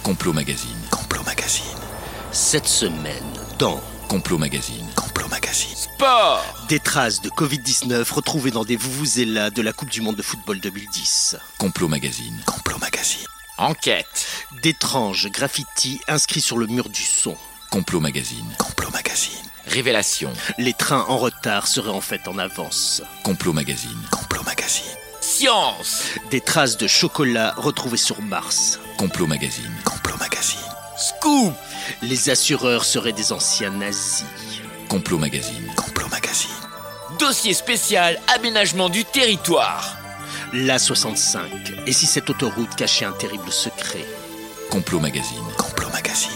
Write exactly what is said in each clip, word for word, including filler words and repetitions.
Complot Magazine. Complot Magazine. Cette semaine, dans Complot Magazine. Complot Magazine. Sport. Des traces de covid dix-neuf retrouvées dans des vuvuzela de la Coupe du Monde de football deux mille dix. Complot Magazine. Complot Magazine. Enquête. D'étranges graffitis inscrits sur le mur du son. Complot Magazine. Complot Magazine. Révélation. Les trains en retard seraient en fait en avance. Complot Magazine. Complot Magazine. Science. Des traces de chocolat retrouvées sur Mars. Complot Magazine. Complot Magazine. Scoop. Les assureurs seraient des anciens nazis. Complot Magazine. Complot Magazine. Dossier spécial aménagement du territoire. L'A soixante-cinq. Et si cette autoroute cachait un terrible secret? Complot Magazine. Complot Magazine.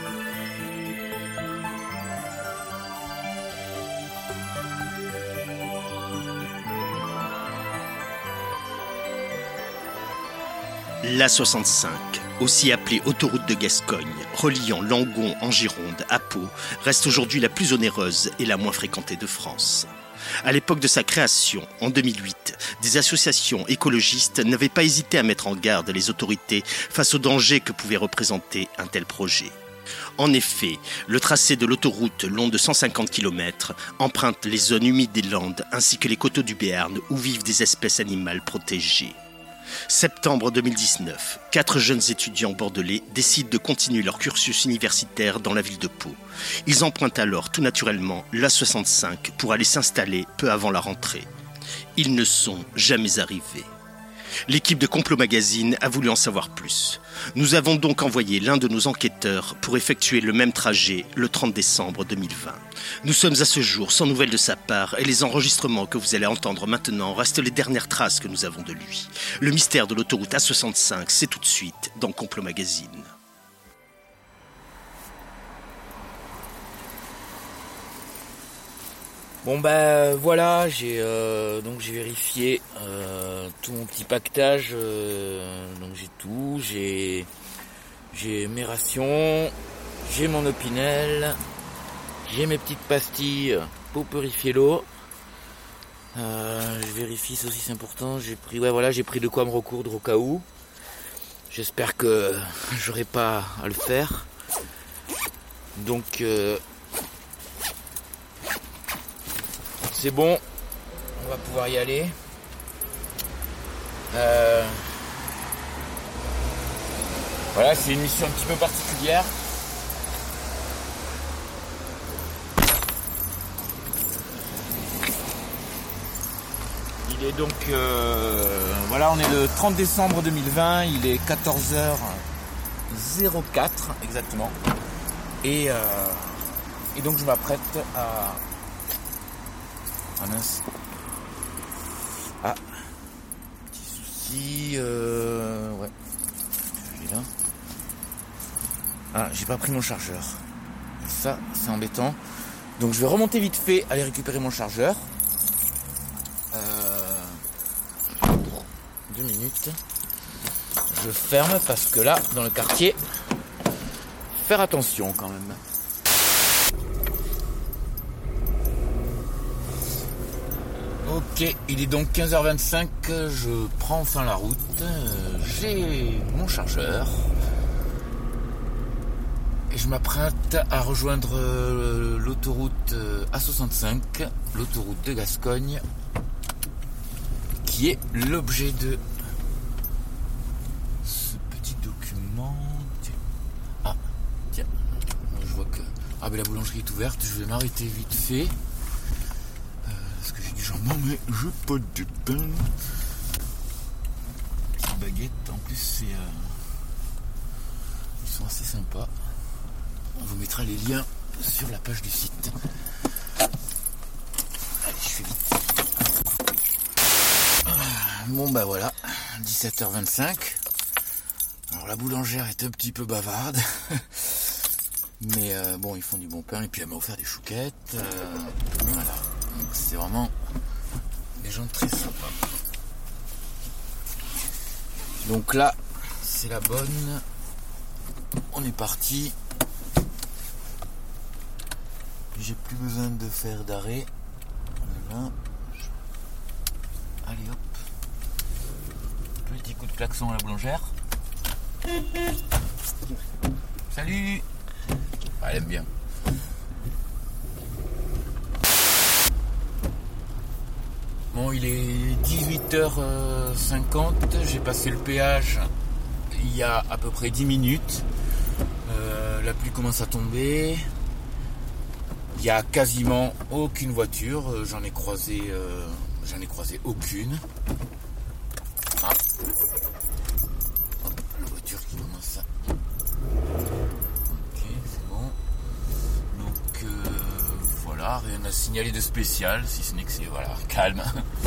L'A soixante-cinq, aussi appelée autoroute de Gascogne, reliant Langon en Gironde à Pau, reste aujourd'hui la plus onéreuse et la moins fréquentée de France. À l'époque de sa création, en deux mille huit, des associations écologistes n'avaient pas hésité à mettre en garde les autorités face aux dangers que pouvait représenter un tel projet. En effet, le tracé de l'autoroute long de cent cinquante kilomètres emprunte les zones humides des Landes ainsi que les coteaux du Béarn où vivent des espèces animales protégées. Septembre deux mille dix-neuf, quatre jeunes étudiants bordelais décident de continuer leur cursus universitaire dans la ville de Pau. Ils empruntent alors tout naturellement l'A soixante-cinq pour aller s'installer peu avant la rentrée. Ils ne sont jamais arrivés. L'équipe de Complot Magazine a voulu en savoir plus. Nous avons donc envoyé l'un de nos enquêteurs pour effectuer le même trajet le trente décembre deux mille vingt. Nous sommes à ce jour sans nouvelles de sa part et les enregistrements que vous allez entendre maintenant restent les dernières traces que nous avons de lui. Le mystère de l'autoroute A soixante-cinq, c'est tout de suite dans Complot Magazine. Bon bah voilà, j'ai euh, donc j'ai vérifié euh, tout mon petit pactage, euh, donc j'ai tout, j'ai j'ai mes rations, j'ai mon Opinel, j'ai mes petites pastilles pour purifier l'eau. Euh, je vérifie, ça aussi c'est important. J'ai pris, ouais voilà, j'ai pris de quoi me recoudre au cas où. J'espère que j'aurai pas à le faire. Donc euh, c'est bon, on va pouvoir y aller. Euh, voilà, c'est une mission un petit peu particulière. Il est donc, euh, voilà, on est le trente décembre deux mille vingt, il est quatorze heures zéro quatre exactement. Et, euh, et donc je m'apprête à... Ah mince. Ah. Petit souci. Euh... Ouais. J'ai là. Ah, j'ai pas pris mon chargeur. Ça, c'est embêtant. Donc je vais remonter vite fait, aller récupérer mon chargeur. Euh... Deux minutes. Je ferme parce que là, dans le quartier, faire attention quand même. Ok, il est donc quinze heures vingt-cinq, je prends enfin la route, euh, j'ai mon chargeur et je m'apprête à rejoindre euh, l'autoroute euh, A soixante-cinq, l'autoroute de Gascogne, qui est l'objet de ce petit document. Ah, tiens, je vois que ah, ben la boulangerie est ouverte, je vais m'arrêter vite fait. Parce que j'ai du jambon, mais je pas de pain. Petite baguette, en plus c'est euh... ils sont assez sympas. On vous mettra les liens sur la page du site. Allez, je fais vite. Bon bah voilà, dix-sept heures vingt-cinq. Alors la boulangère est un petit peu bavarde. Mais euh, bon, ils font du bon pain et puis elle m'a offert des chouquettes. Euh, voilà. Donc c'est vraiment des gens très sympas. Donc là, c'est la bonne. On est parti. J'ai plus besoin de faire d'arrêt. Voilà. Allez hop. Petit coup de klaxon à la boulangère. Salut. Ah, elle aime bien. Bon, il est dix-huit heures cinquante, j'ai passé le péage il y a à peu près dix minutes. Euh, la pluie commence à tomber. Il n'y a quasiment aucune voiture, j'en ai croisé, euh, j'en ai croisé aucune. Ah. Hop, la voiture qui commence à... Ok, c'est bon. Donc euh, voilà, rien à signaler de spécial, si ce n'est que c'est voilà, calme.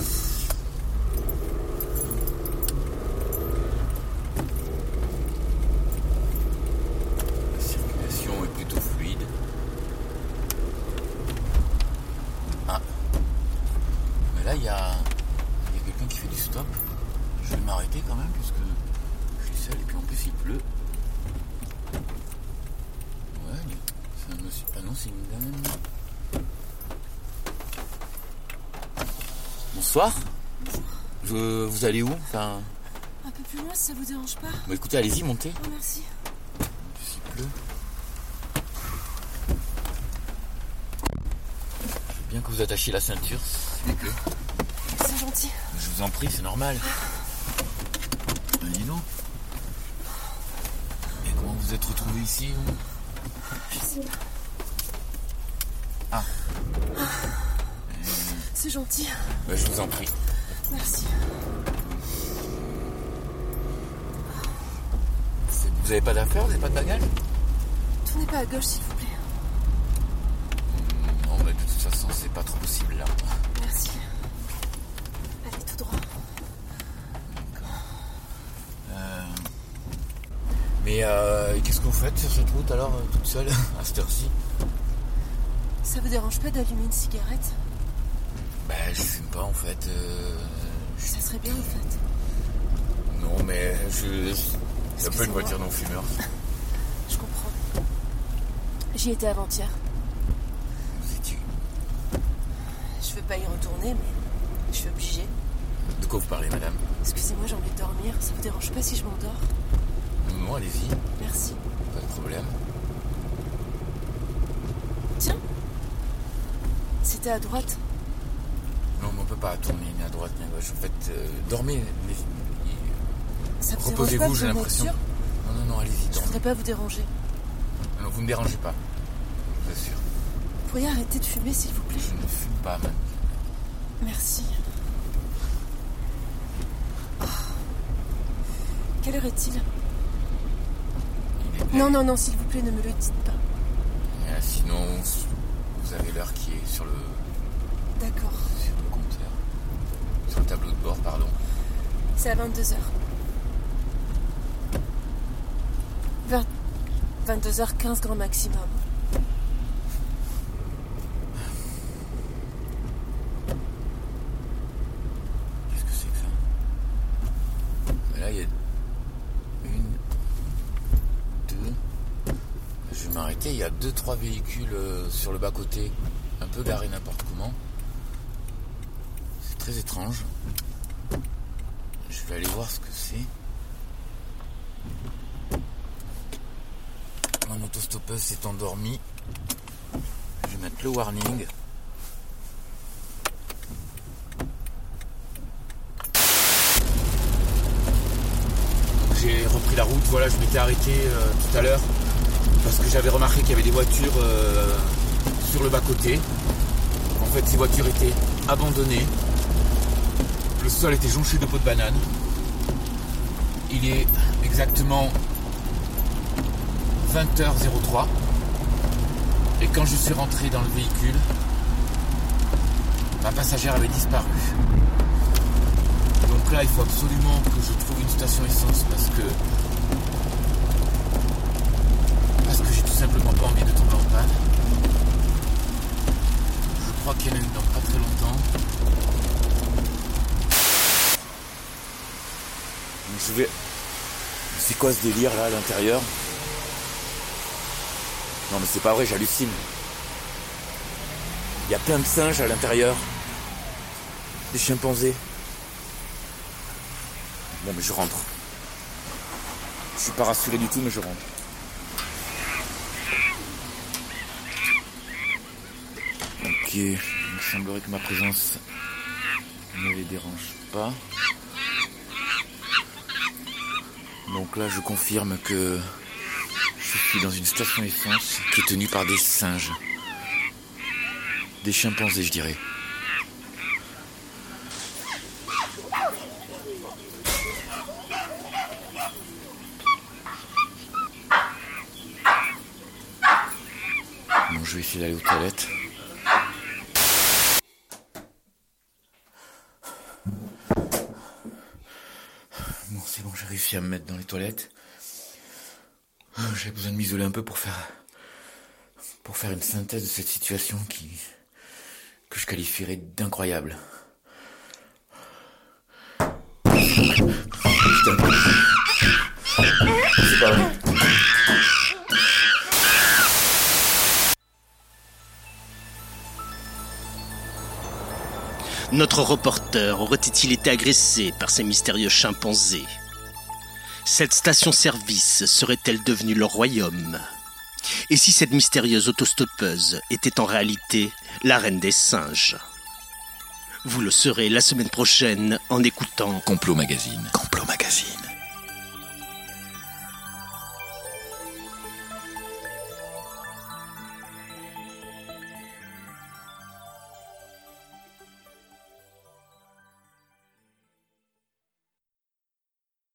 La circulation est plutôt fluide. Ah, mais là il y a, y a quelqu'un qui fait du stop. Je vais m'arrêter quand même puisque je suis seul et puis en plus il pleut. Ouais, c'est un monsieur. Ah non, c'est une dame. Bonsoir. Je, vous allez où? Enfin. Un peu plus loin si ça vous dérange pas. Bah écoutez, allez-y, montez. Oh, merci. En plus il pleut. Je veux bien que vous attachiez la ceinture, s'il vous plaît. C'est gentil. Je vous en prie, c'est normal. Ben, dis donc. Et comment vous êtes retrouvé ici? Vous Je sais pas. Ah. C'est gentil. Ben, je vous en prie. Merci. C'est- Vous avez pas d'affaires? Vous avez pas de bagages? Tournez pas à gauche s'il vous plaît. Non, mais de toute façon, c'est pas trop possible là. Merci. Allez tout droit. Euh... Mais euh, qu'est-ce que vous faites sur cette route alors, euh, toute seule, à cette heure-ci? Ça vous dérange pas d'allumer une cigarette? Bah, je fume pas en fait. Euh... Ça serait bien en fait. Non, mais je. C'est un peu une Excusez-moi. voiture non-fumeur. Je comprends. J'y étais avant-hier. Vous étiez. Je veux pas y retourner mais je suis obligée. De quoi vous parlez, madame? Excusez-moi, j'ai envie de dormir. Ça vous dérange pas si je m'endors? Non, allez-y, Merci. pas de problème. Tiens. C'était à droite. Non, mais on peut pas tourner ni à droite ni à gauche. En fait, euh, dormez. mais- Ça vous dérange pas Reposez-vous, que j'ai je l'impression. m'assure? Non, non, non, allez-y, Je dormez. voudrais pas vous déranger. Non, vous me dérangez pas. Je vous assure. Vous pourriez arrêter de fumer s'il vous plaît? Je ne fume pas, man. Merci. Oh. Quelle heure est-il? Il est Non, non, non, s'il vous plaît, ne me le dites pas. Euh, sinon, vous avez l'heure qui est sur le, D'accord. sur le compteur. Sur le tableau de bord, pardon. C'est à vingt-deux heures. vingt... vingt-deux heures quinze grand maximum. Qu'est-ce que c'est que ça? Mais là, il y a une, deux. Je vais m'arrêter. Il y a deux, trois véhicules euh, sur le bas-côté, un peu garés n'importe comment. C'est très étrange. Je vais aller voir ce que c'est. Mon autostoppeuse s'est endormie. Je vais mettre le warning. J'ai repris la route, voilà, je m'étais arrêté euh, tout à l'heure parce que j'avais remarqué qu'il y avait des voitures euh, sur le bas-côté. En fait, ces voitures étaient abandonnées. Le sol était jonché de peaux de banane. Il est exactement vingt heures trois. Et quand je suis rentré dans le véhicule, ma passagère avait disparu. Donc là, il faut absolument que je trouve une station essence parce que parce que j'ai tout simplement pas envie de tomber en panne. Je crois qu'il y en a une dans pas très longtemps. Donc je vais... C'est quoi ce délire là à l'intérieur? Non mais c'est pas vrai, j'hallucine. Il y a plein de singes à l'intérieur. Des chimpanzés. Bon mais je rentre. Je suis pas rassuré du tout mais je rentre. il me semblerait que ma présence ne les dérange pas. Donc là, je confirme que je suis dans une station essence qui est tenue par des singes. Des chimpanzés, je dirais. Bon, je vais essayer d'aller aux toilettes. Bon, c'est bon, j'ai réussi à me mettre dans les toilettes. J'ai besoin de m'isoler un peu pour faire pour faire une synthèse de cette situation qui que je qualifierais d'incroyable. Putain. C'est pas vrai. Notre reporter aurait-il été agressé par ces mystérieux chimpanzés? Cette station-service serait-elle devenue leur royaume? Et si cette mystérieuse autostoppeuse était en réalité la reine des singes? Vous le saurez la semaine prochaine en écoutant Complot Magazine. Complot Magazine.